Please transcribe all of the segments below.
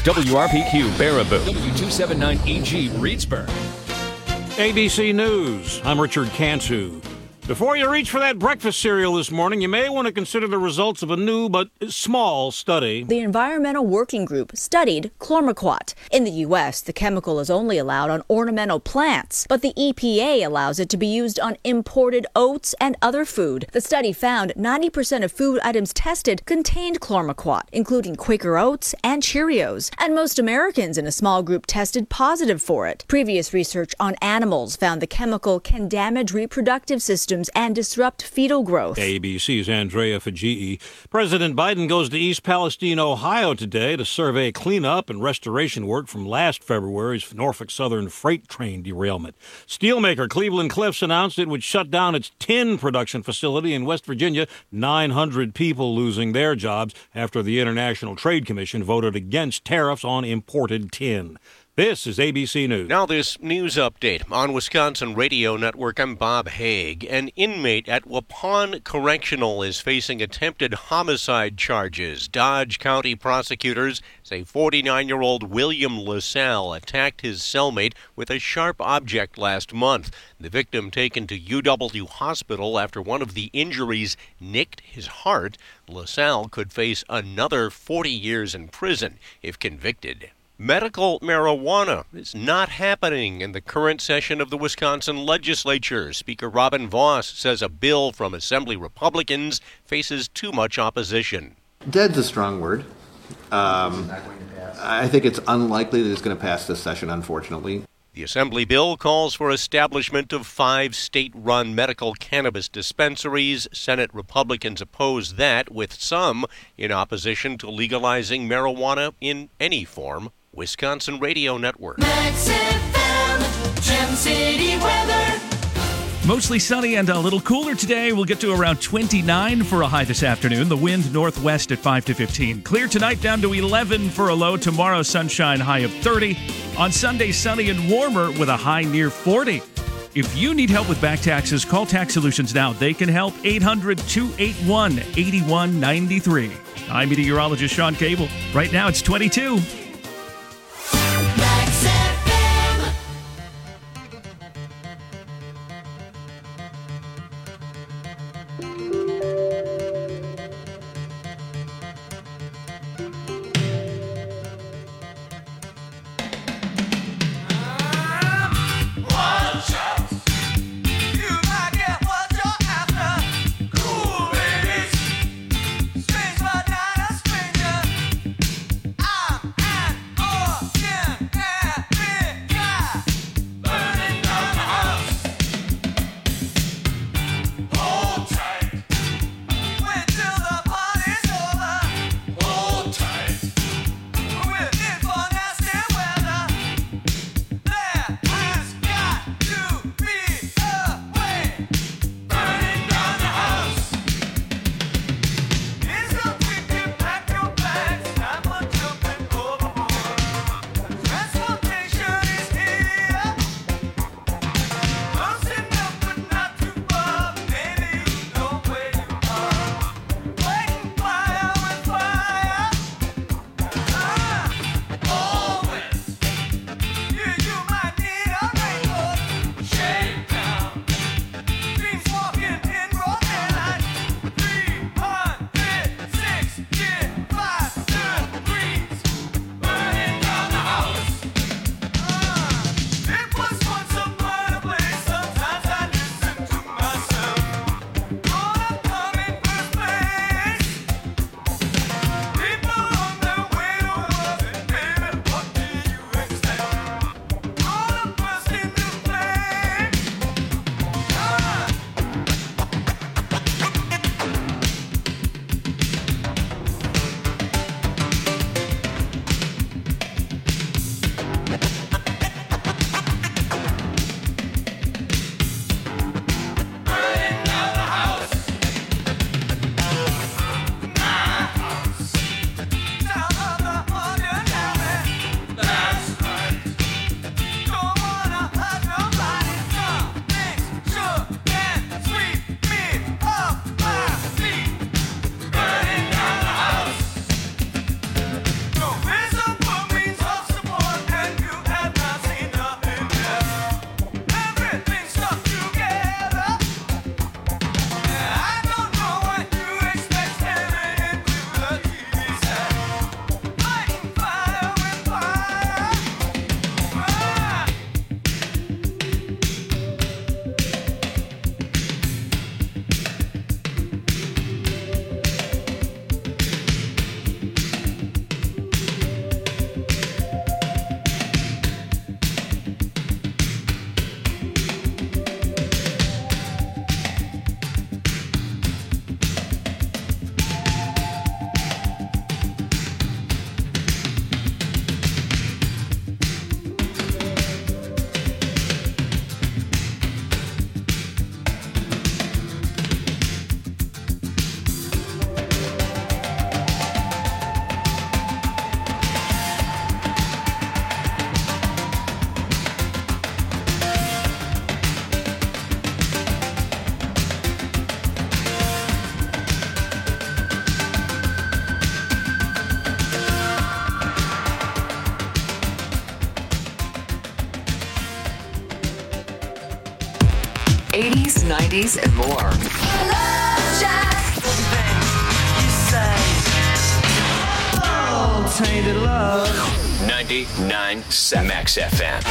WRPQ Baraboo. W279EG Reedsburg. ABC News. I'm Richard Cantu. Before you reach for that breakfast cereal this morning, you may want to consider the results of a new but small study. The Environmental Working Group studied chlormequat. In the U.S., the chemical is only allowed on ornamental plants, but the EPA allows it to be used on imported oats and other food. The study found 90% of food items tested contained chlormequat, including Quaker Oats and Cheerios. And most Americans in a small group tested positive for it. Previous research on animals found the chemical can damage reproductive systems and disrupt fetal growth. ABC's Andrea Fajii. President Biden goes to East Palestine, Ohio today to survey cleanup and restoration work from last February's Norfolk Southern freight train derailment. Steelmaker Cleveland-Cliffs announced it would shut down its tin production facility in West Virginia, 900 people losing their jobs after the International Trade Commission voted against tariffs on imported tin. This is ABC News. Now this news update on Wisconsin Radio Network. I'm Bob Haig. An inmate at Waupun Correctional is facing attempted homicide charges. Dodge County prosecutors say 49-year-old William LaSalle attacked his cellmate with a sharp object last month. The victim taken to UW Hospital after one of the injuries nicked his heart. LaSalle could face another 40 years in prison if convicted. Medical marijuana is not happening in the current session of the Wisconsin legislature. Speaker Robin Vos says a bill from Assembly Republicans faces too much opposition. Dead's a strong word. I think it's unlikely that it's going to pass this session, unfortunately. The Assembly bill calls for establishment of 5 state-run medical cannabis dispensaries. Senate Republicans oppose that, with some in opposition to legalizing marijuana in any form. Wisconsin Radio Network. Max FM, Gem City weather. Mostly sunny and a little cooler today. We'll get to around 29 for a high this afternoon. The wind northwest at 5 to 15. Clear tonight down to 11 for a low. Tomorrow sunshine, high of 30. On Sunday, sunny and warmer with a high near 40. If you need help with back taxes, call Tax Solutions now. They can help. 800-281-8193. I'm meteorologist Sean Cable. Right now it's 22. Max FM. Watch out! You might get what you're after. Cool babies, strange but not a stranger. I'm 80s, 90s, and more. Love Shack. Tainted love. 99.7 Max FM.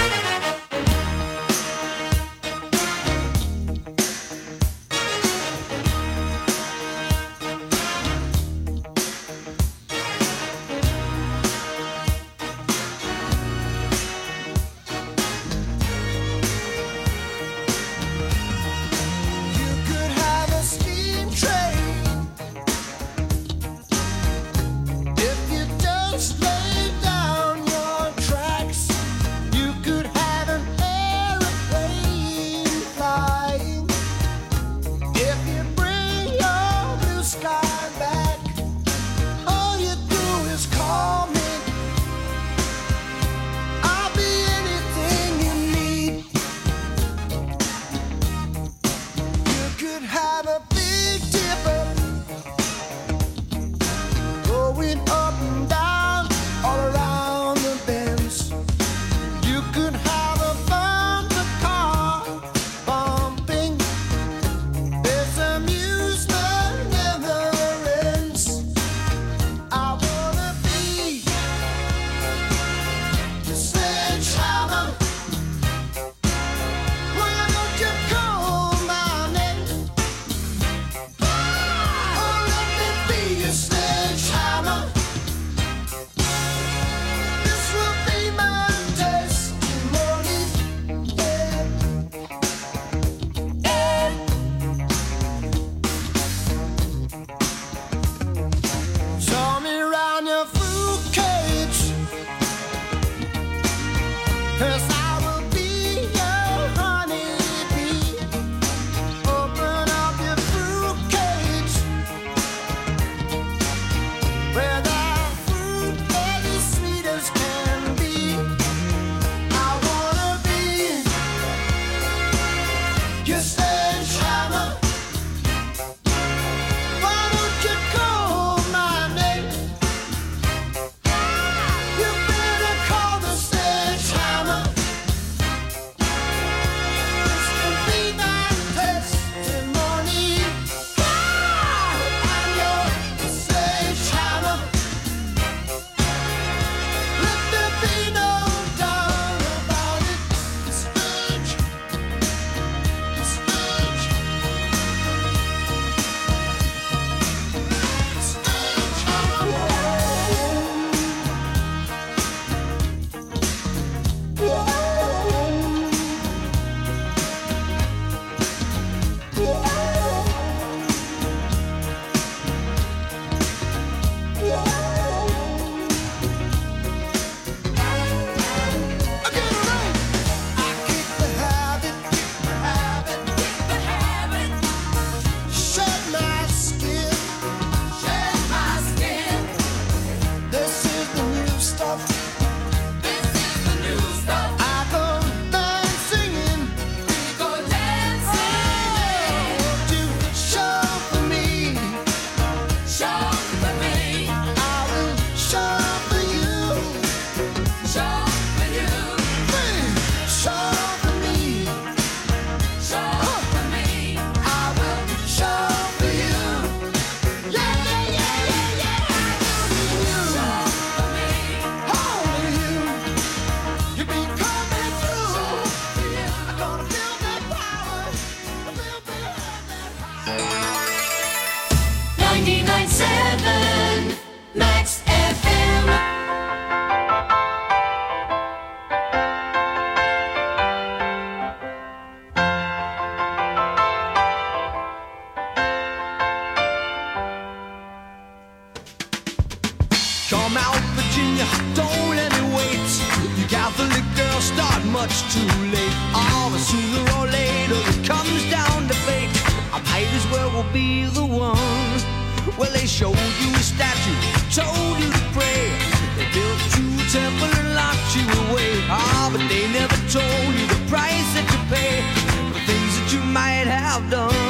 much too late. Oh, but sooner or later it comes down to fate. I might as well will be the one. Well, they showed you a statue, told you to pray. They built you a temple and locked you away. Ah, but they never told you the price that you pay for the things that you might have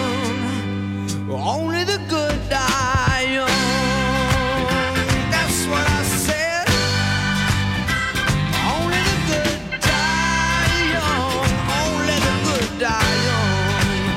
done. Only the good die young. That's what I said. Only the good die young. Only the good die young.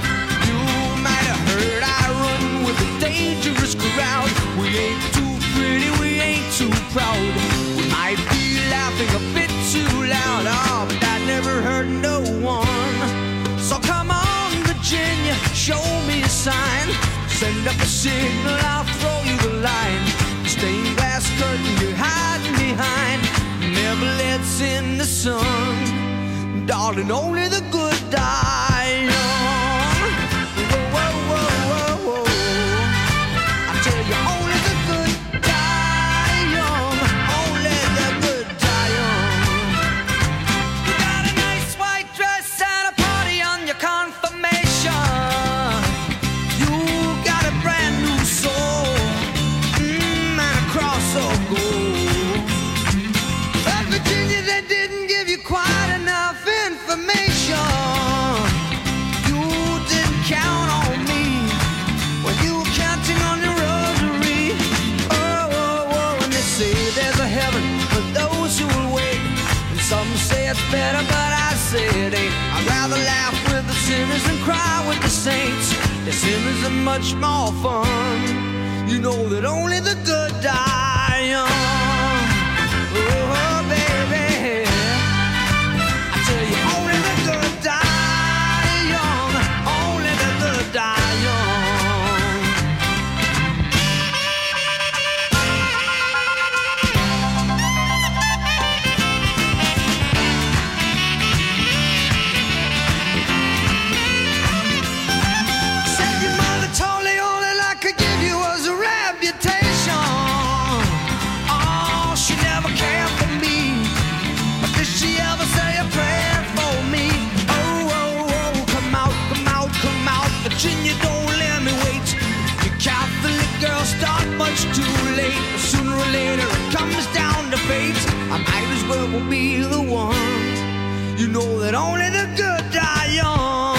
signal, I'll throw you the line. Stained glass curtain you're hiding behind never lets in the sun. Darling, only the good die young. Whoa, whoa, whoa, whoa, whoa. I tell you, only the good die young. Only the good die young. You got a nice white dress at a party on your confirmation. You got a brand new soul, and a cross of gold. But Virginia, they didn't give you quite enough information. You didn't count on me when you were counting on your rosary. Oh, oh, oh, and they say there's a heaven for those who will wait. And some say it's better, but I say it ain't. I'd rather laugh with the sinners than cry with the saints. The sinners are much more fun. You know that only the good die young. Oh, baby, I tell you, only the good die young. Only the good die young. Said your mother told me all that I could give you was a reputation. Oh, she never cared for me, but did she ever say a prayer for me? Oh, oh, oh, come out, come out, come out, Virginia, don't let me wait. You Catholic girls start much too late, but sooner or later it comes down to fate. I might as well be the one. You know that only the good die young.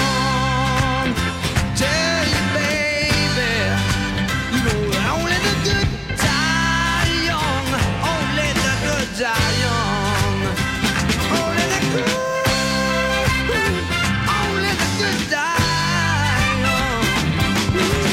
Tell you, baby, you know that only the good die young. Only the good die young. Only the good, only the good die young.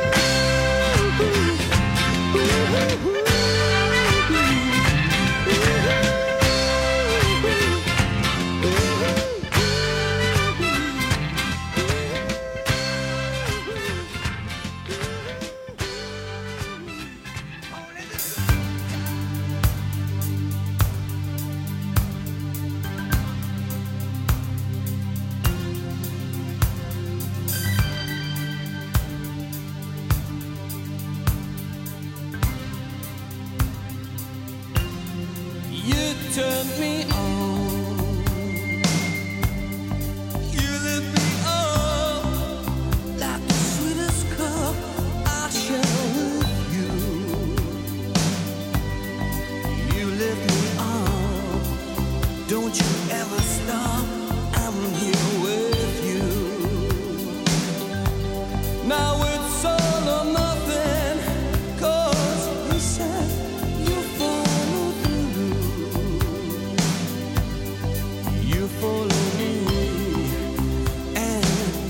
You turned me on. You lit me up like the sweetest cup I share with you. You lift me up. Don't you ever stop. I'm here with you. Now it's all or nothing, 'cause you said you follow through. You follow me, and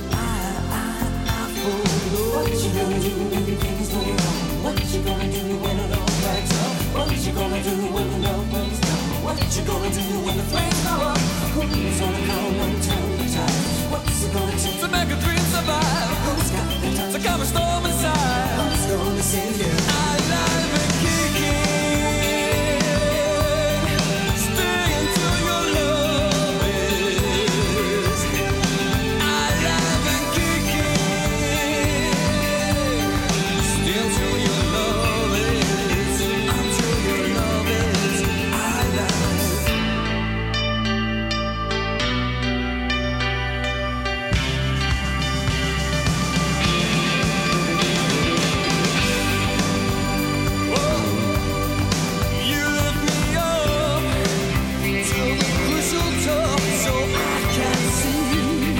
I follow. What you gonna do when things go wrong? What you gonna do when it all backs up? What you gonna do when the love breaks down? What you gonna do when the flames go up? Who's gonna come and turn the tide? What's it gonna take to make a dream survive? Who's got the time to calm a storm inside? Who's gonna save you? Alive and kicking. Stay until your love is alive and kicking. Stay until your love is, until your love is alive. You lift me up to the crystal top so I can see.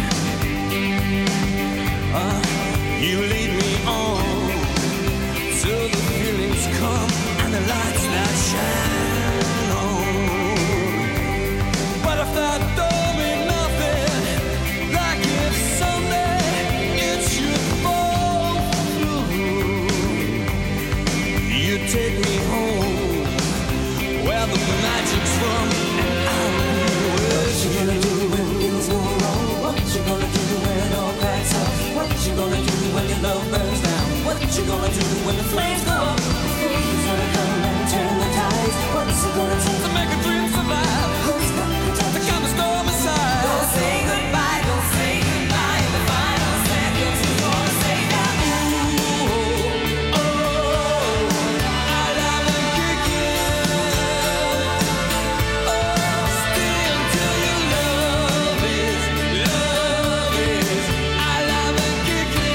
You lead me on till the feelings come and the lights that shine on. But if that don't mean nothing, like if someday it should fall through, you take me home where the magic's from, and I'll be with you. What you gonna do when things go wrong? What you gonna do when it all backs up? What you gonna do when your love burns down? What What you gonna do when the flames go up? Who's gonna come and turn the tides? What's it gonna take to make a dream survive? Who's gonna protect the kind of storm aside? Don't say goodbye, don't say goodbye. In the final seconds, who's gonna say now? Ooh, oh, I love and kick it. Oh, still till your love is. I love and kick it.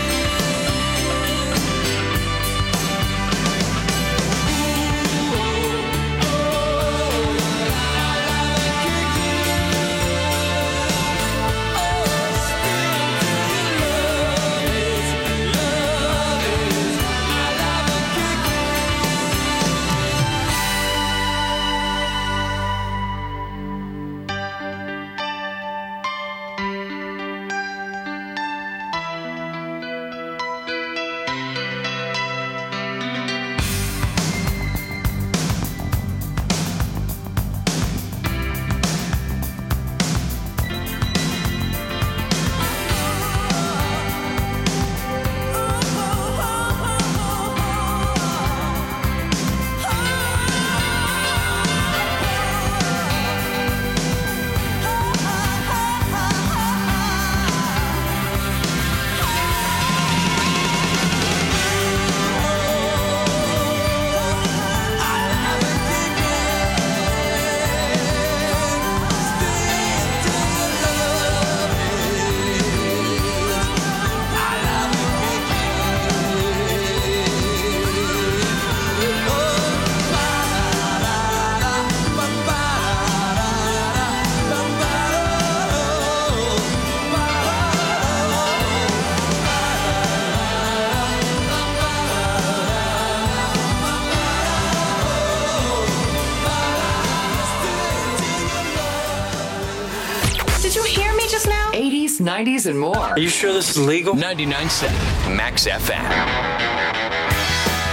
Did you hear me just now? 80s, 90s, and more. Are you sure this is legal? 99.7 Max FM.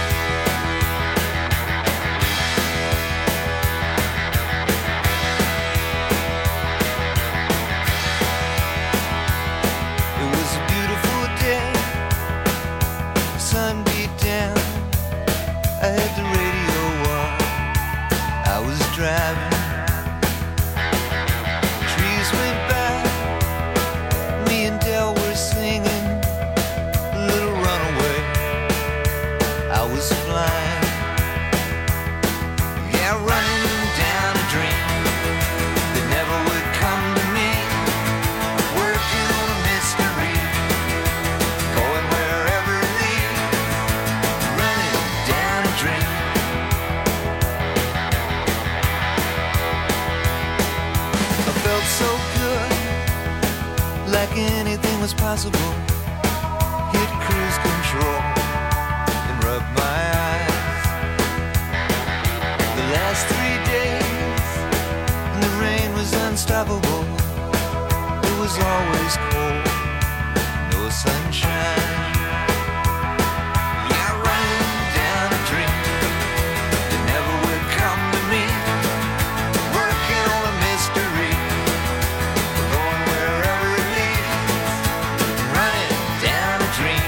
It was a beautiful day. The sun beat down. I had the radio on. I was driving. Trees went by. Me and Del were singing a little runaway. I was flying. Yeah, running down a dream that never would come to me. Working on a mystery, going wherever it leads. Running down a dream. I felt so good, like anything was possible. Hit cruise control and rub my eyes. The last 3 days, and the rain was unstoppable. It was always cold, no sunshine. Yeah, running down a dream that never would come to me. Working on a mystery, going wherever it leads. Running down a dream.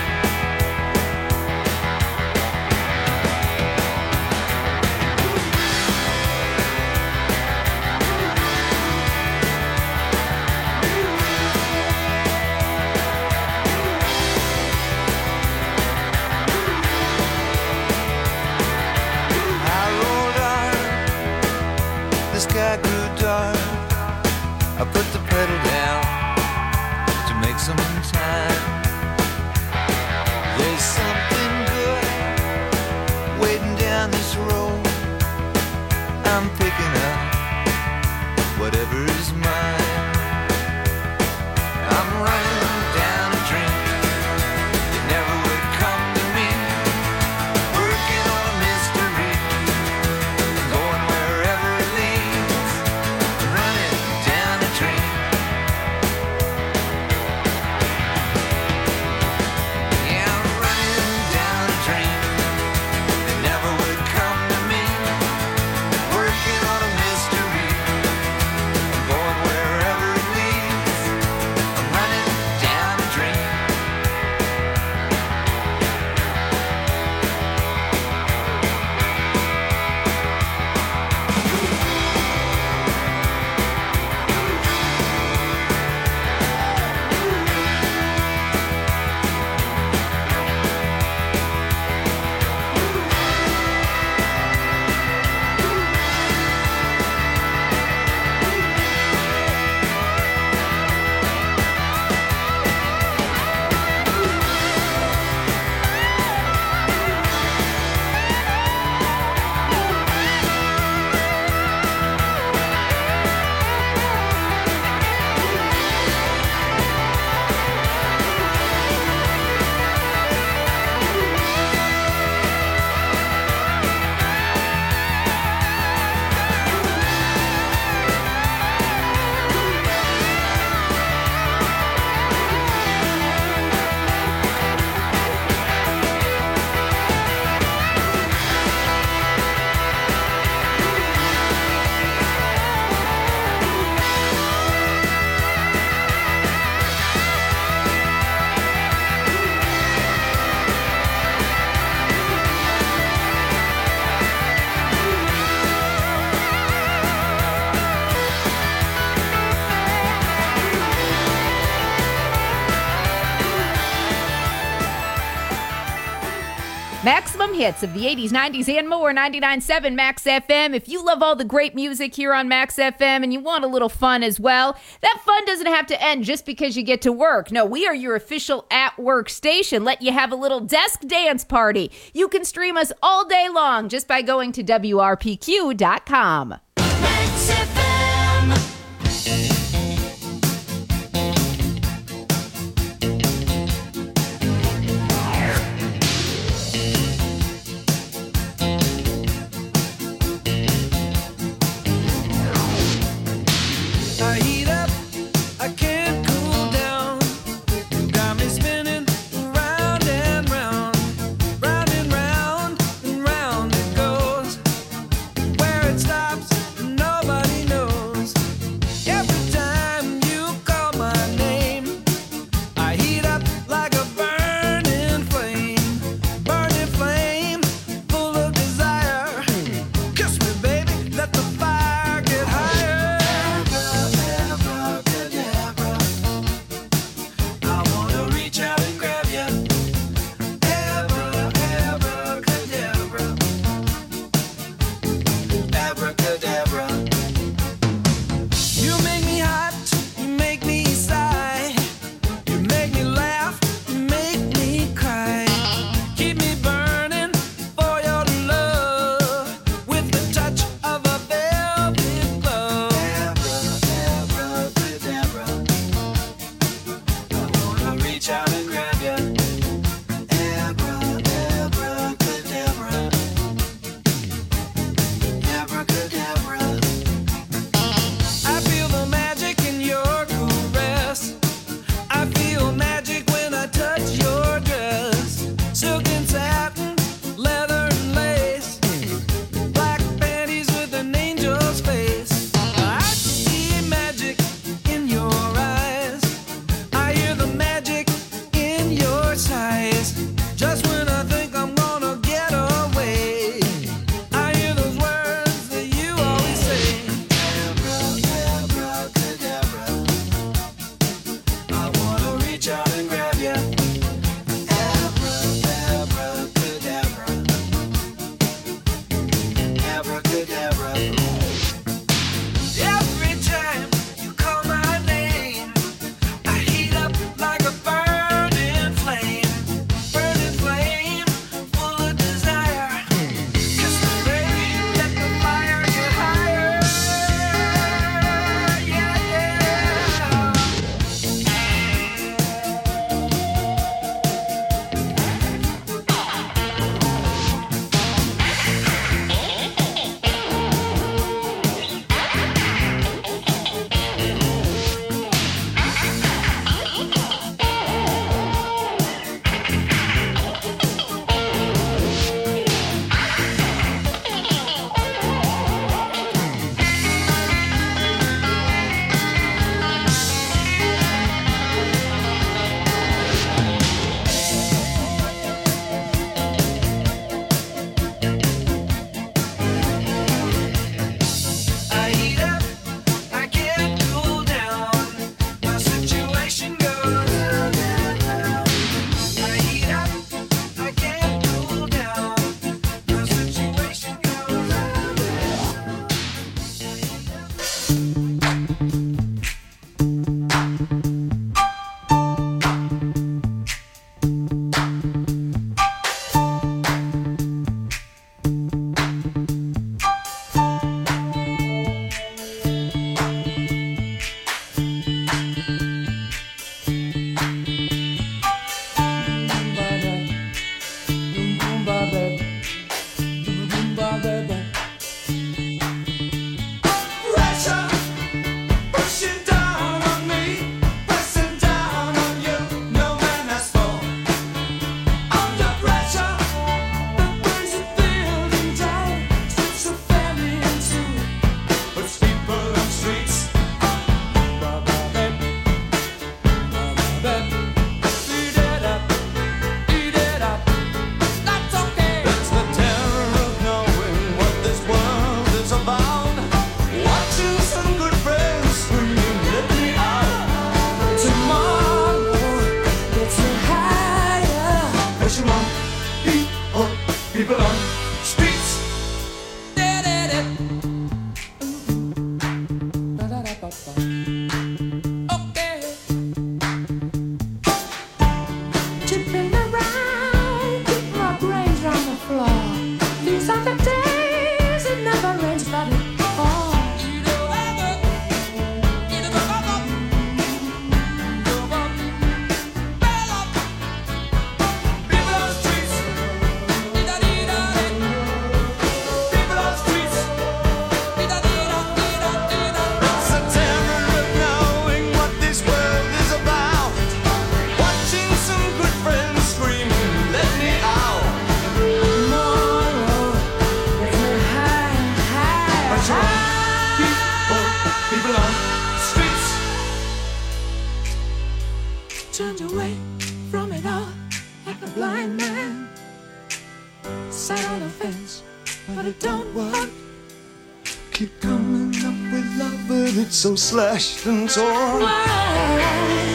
I rolled on, the sky grew dark. I put the pedal down to make some time. There's something good waiting down this road. I'm picking up whatever is mine. I'm running down a dream that never would come to me. Working on a mystery, going wherever it leads. Running down a dream. Yeah, I'm running down a dream that never would come to me. Working on a mystery, Maximum hits of the 80s, 90s, and more. 99.7 Max FM. If you love all the great music here on Max FM and you want a little fun as well, that fun doesn't have to end just because you get to work. No, we are your official at-work station. Let you have a little desk dance party. You can stream us all day long just by going to WRPQ.com. Max FM. I heat up, I can't cool down. You got me spinning round and round, round and round and round it goes. Where it stops, nobody knows. Every time you call my name, I heat up like a burning flame, full of desire. Kiss me, baby, let the fire get higher. Okay. Tipping around, keep my brains on the floor. These are the days it never rains, but it falls. Turned away from it all like a blind man. Sat on the fence, but it don't work. Keep coming up with love, but it's so slashed and torn. Why?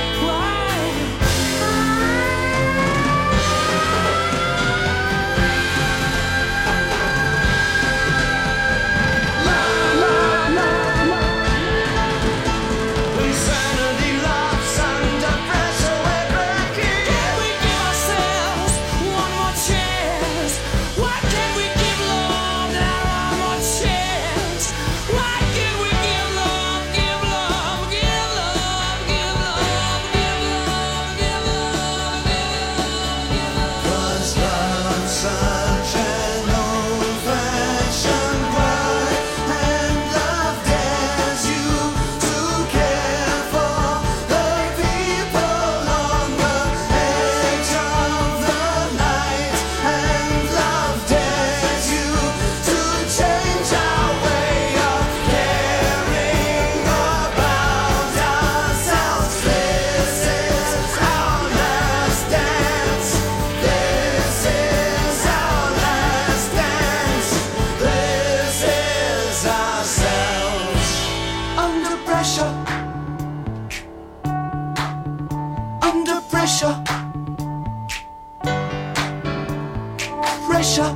Insanity laughs under pressure, we're breaking. Can we give ourselves one more chance? Why can't we give love that one more chance? Why can't we give love, give love, give love, give love, give love, give love, give love? 'Cause love's such an old-fashioned word, and love dares you to care for the people on the edge of the night, and love dares you to change our way of caring about ourselves. This is our last dance. This is our last dance. This is ourselves. Under pressure. Under pressure. Pressure.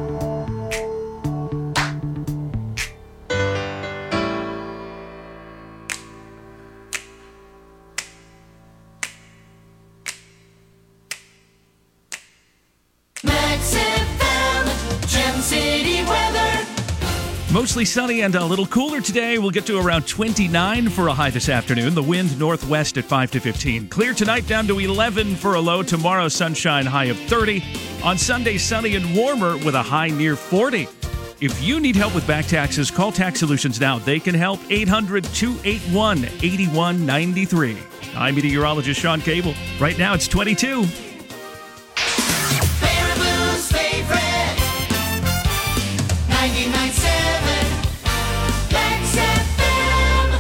Max FM, Gem City weather. Mostly sunny and a little cooler today. We'll get to around 29 for a high this afternoon. The wind northwest at 5 to 15. Clear tonight down to 11 for a low. Tomorrow, sunshine, high of 30. On Sunday, sunny and warmer with a high near 40. If you need help with back taxes, call Tax Solutions now. They can help. 800-281-8193. I'm meteorologist Sean Cable. Right now, it's 22. Baraboo's favorite. 99.7 Max FM.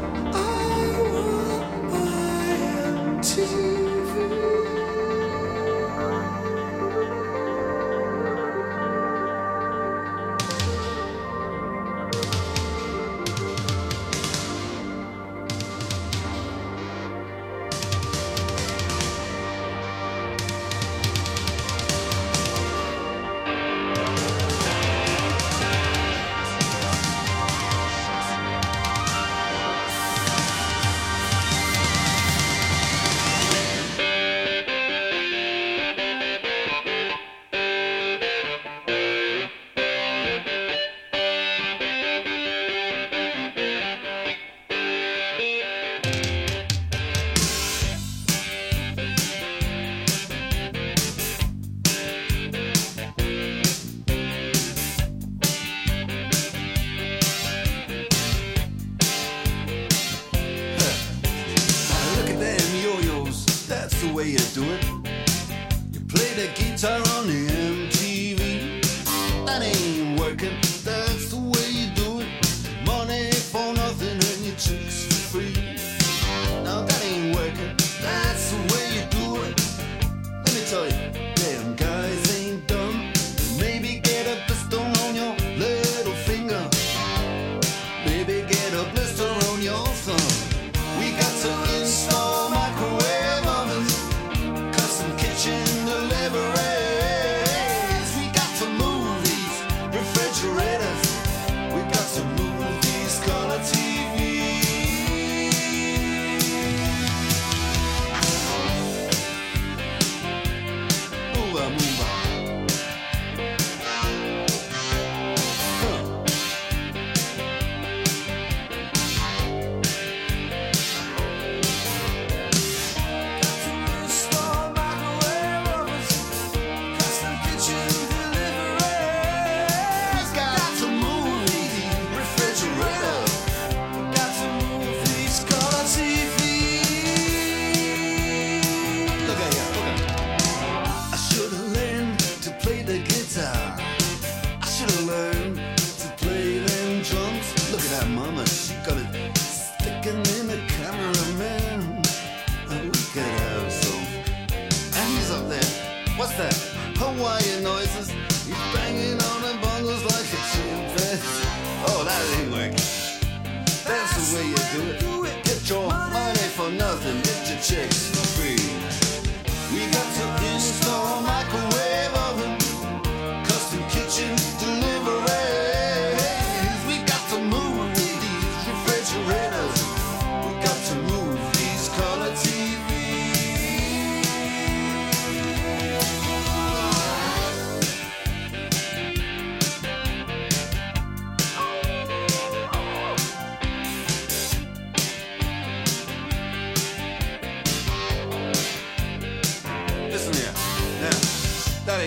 Look at them yo-yos, that's the way you do it. You play the guitar on the MTV. That ain't working, that's the way you do it. Money for nothing and your chicks for free. Now that ain't working, that's the way you do it. Let me tell you, damn guys ain't dumb. Maybe get a blister on your little finger. Maybe get a blister on your thumb. We got to install microwave ovens, custom kitchen delivery.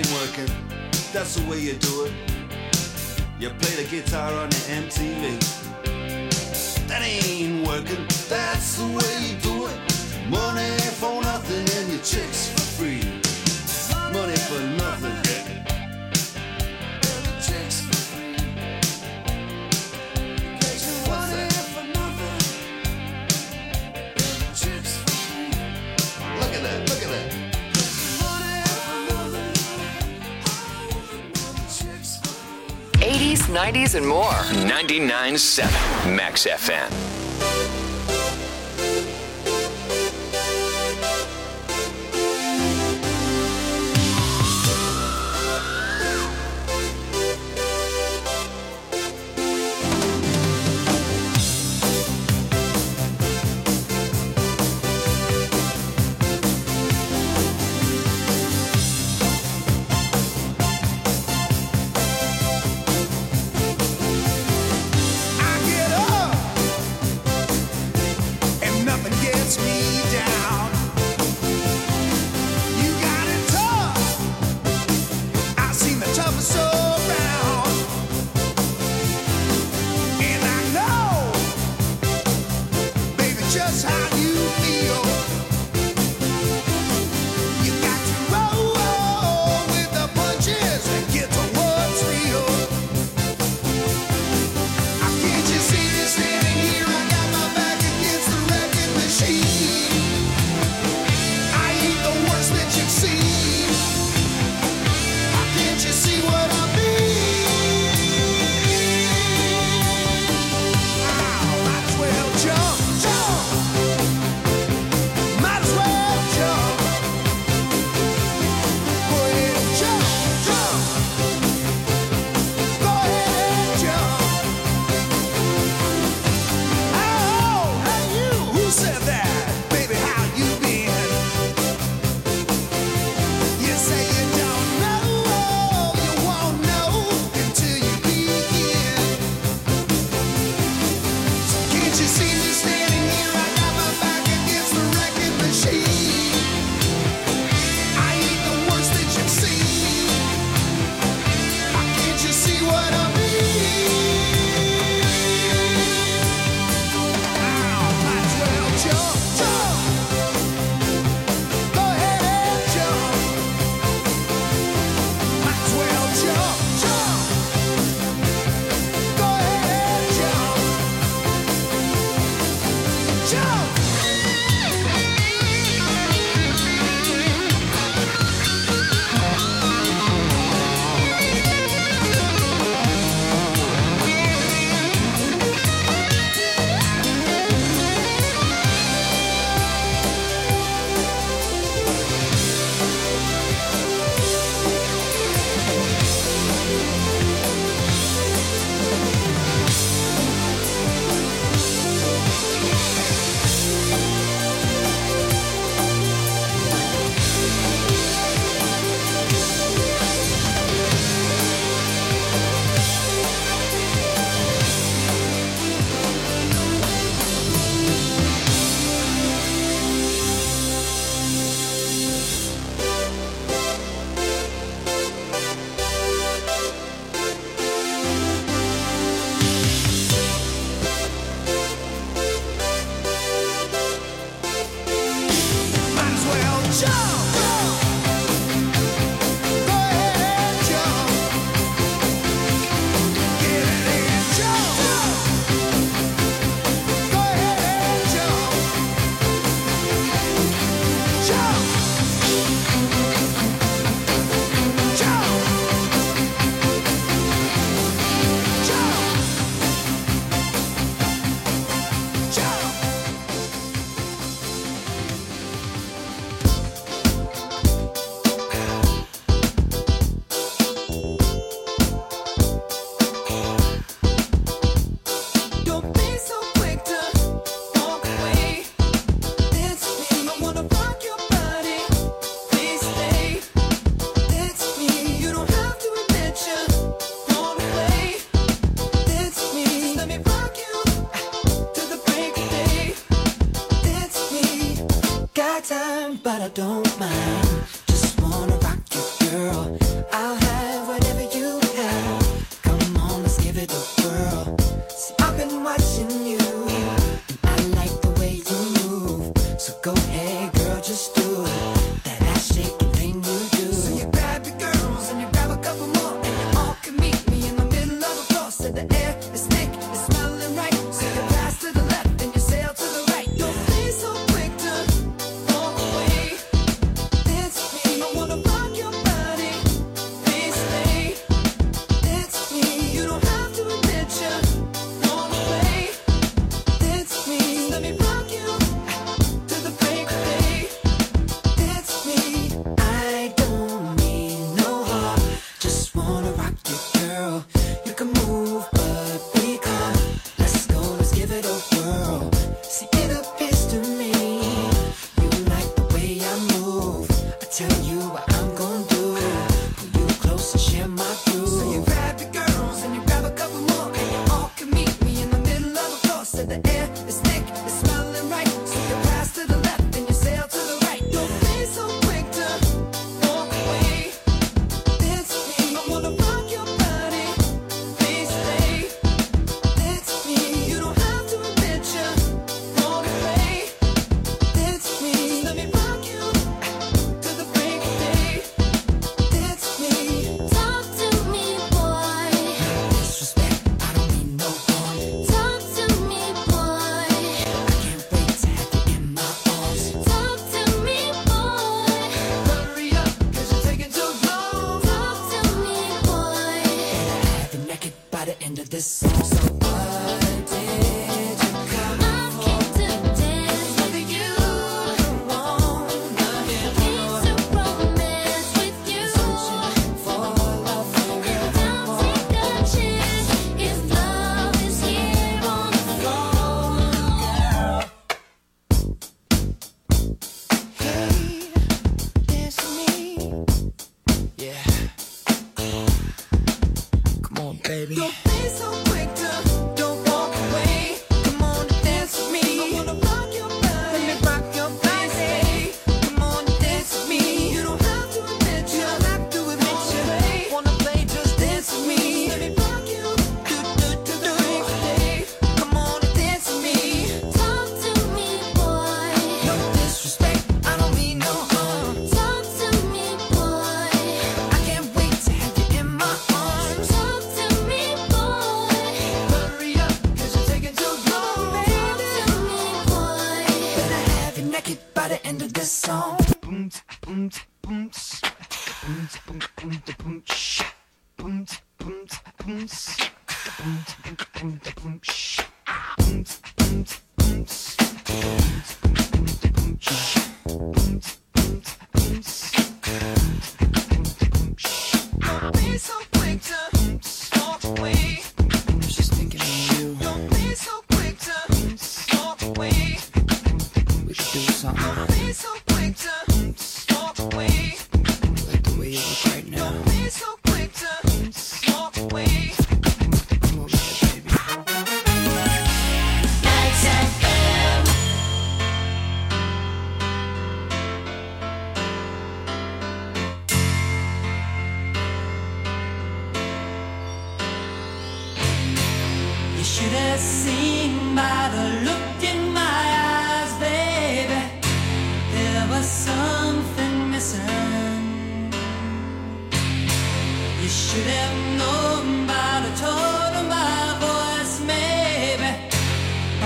working, that's the way you do it. You play the guitar on the MTV. That ain't working, that's the way you do it. Money for nothing and your chicks for free. Money for nothing. Chicks for free. What's that? Chicks for free. Look at that, look at that. 80s, 90s, and more. 99.7 Max FM. Just how you feel. You got to roll with the punches and get to what's real. Can't you see me standing here? I got my back against the wrecking machine. I ain't the worst that you've seen. Can't you see what I mean? Might as well jump. Might as well jump. Go ahead and jump, jump. Go ahead and jump. Oh, hey you, who said that? Baby, how you been? You say you don't know, you won't know until you begin. So can't you see me standing here? I got my back against the wrecking machine. I ain't the worst that you've seen. Can't you see what I mean? Might as well jump, jump. Go ahead and jump. Might as well jump, jump. Go ahead and jump. Jump. Might as well jump. Go ahead and jump. Get it and jump. Go ahead and jump. Jump. Jump. Jump. Jump. Don't be so quick to walk away. It's me. I wanna rock your body. Please stay. It's me. You don't have to admit you're on the way. It's me. Just let me rock you to the break of day. It's me. Got time, but I don't mind. Just wanna rock you, girl.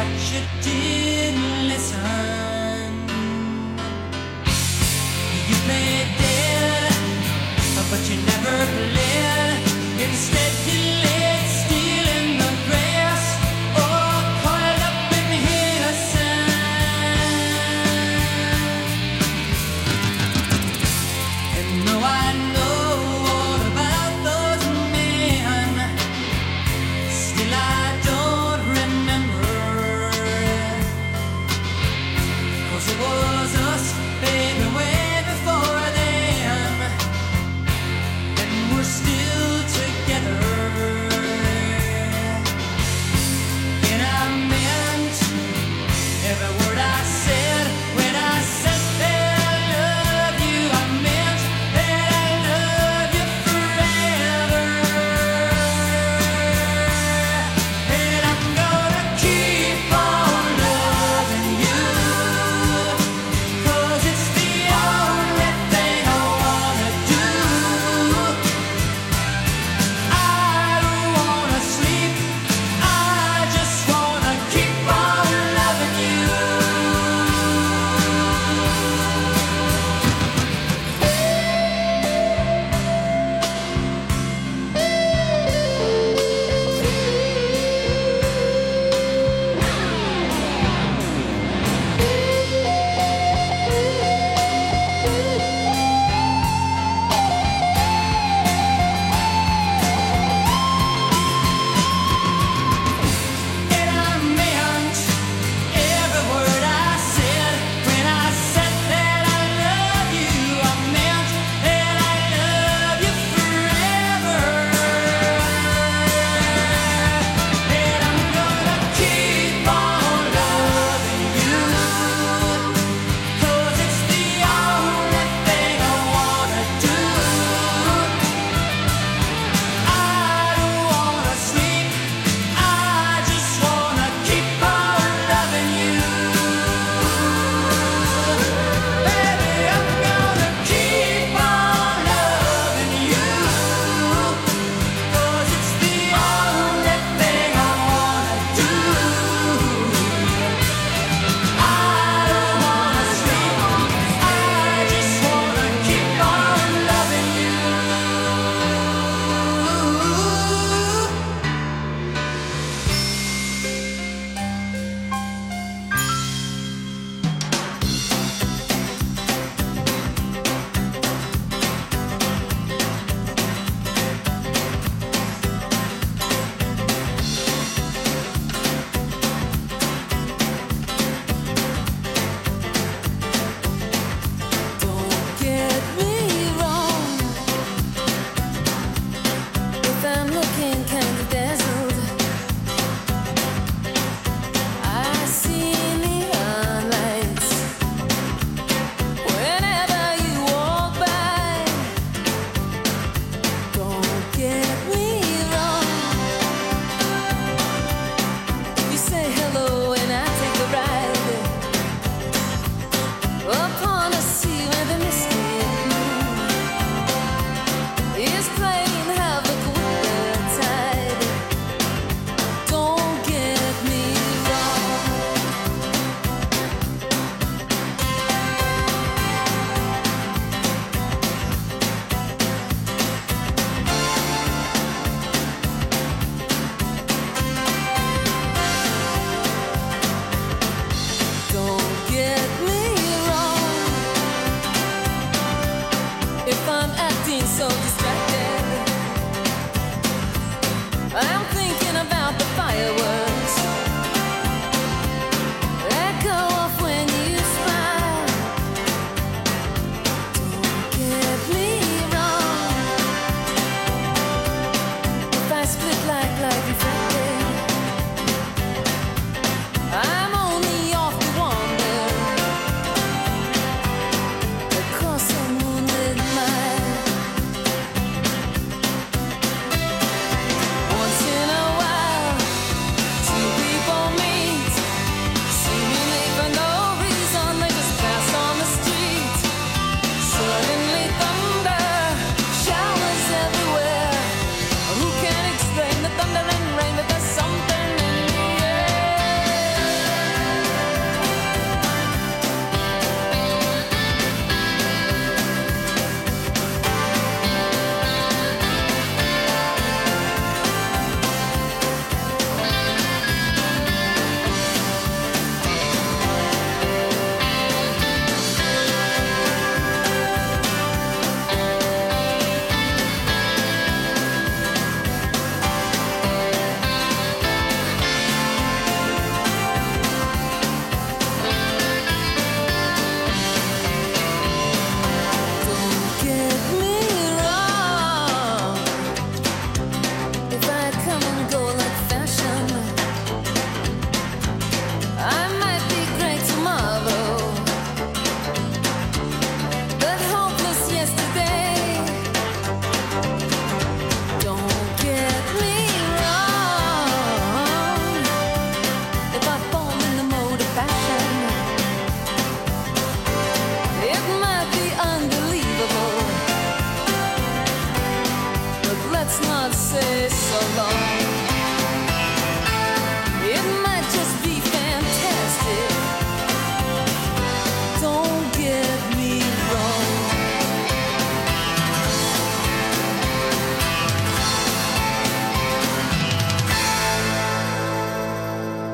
but you didn't listen. You played dead, but you never played. Instead you laid steel in the grass, or coiled up in innocence. And though I know all about those men, still I don't remember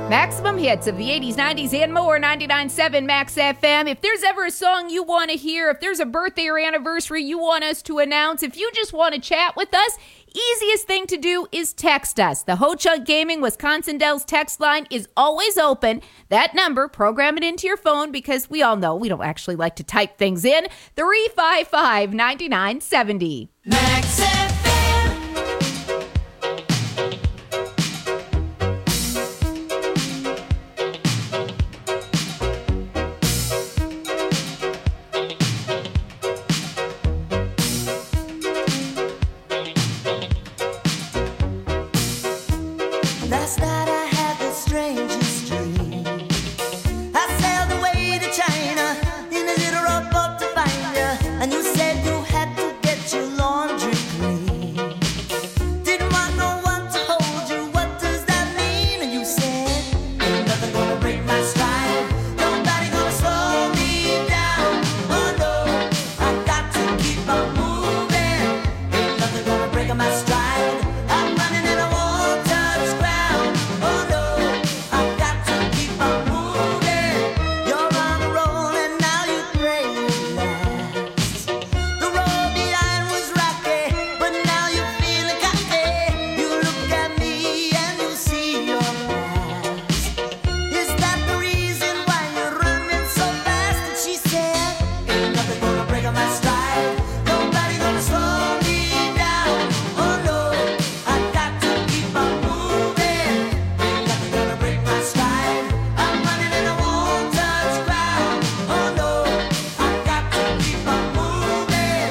Maximum hits of the 80s, 90s, and more. 99.7 Max FM. If there's ever a song you want to hear, if there's a birthday or anniversary you want us to announce, if you just want to chat with us, easiest thing to do is text us. The Ho Chunk Gaming Wisconsin Dells text line is always open. That number, program it into your phone because we all know we don't actually like to type things in. 355-9970. Max FM. Last night I had the strangest dream. I sailed away to China in a little rowboat to find you, and you said you had to get your laundry clean. Didn't want no one to hold you. What does that mean? And you said, ain't nothing gonna break my stride. Nobody gonna slow me down. Oh no, I got to keep on moving. Ain't nothing gonna break my stride. I'm running and I won't touch ground. Oh no, I've got to keep on moving. You're on a roll and now you pray you last. The road behind was rocky, but now you're feeling cocky. You look at me and you see your past. Is that the reason why you're running so fast? And she said, ain't nothing gonna break my stride. Nobody gonna slow me down. Oh no, I've got to keep on moving. Ain't nothing gonna break my stride. I'm running and I won't touch ground. Oh no, I've got to keep on moving.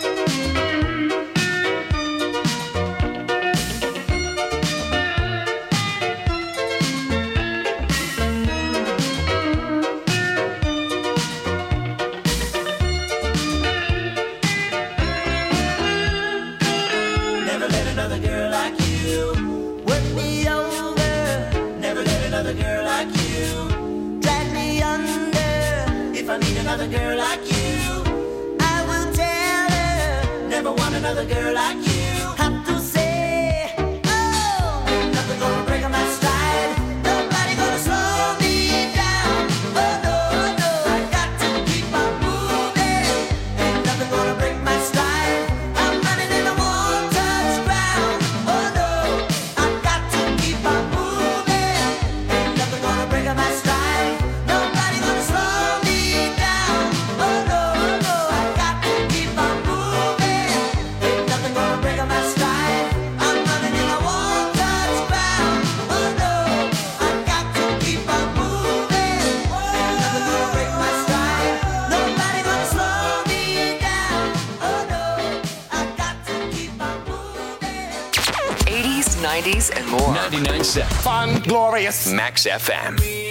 Never let another girl like you work me over. Never let another girl like you drag me under. If I meet another girl like you, I will tell her. Never want another girl like you. Have to say, oh, ain't nothing gonna break my stride. Nobody gonna slow me down. Oh no, no, I got to keep on moving. Ain't nothing gonna break my stride. I'm running and I won't touch ground. Oh no, I've got to keep on moving. Ain't nothing gonna break my stride. Nobody gonna slow me down. Oh no, no, I've got to keep on moving. Ain't nothing gonna break my stride. I'm running and I won't touch ground. Oh no, I've got to keep on moving. Ain't nothing gonna break my stride. Nobody gonna slow me down. Oh no, I've got to keep on moving. 80s, 90s, and more. 99.7 Fun, glorious. Max FM.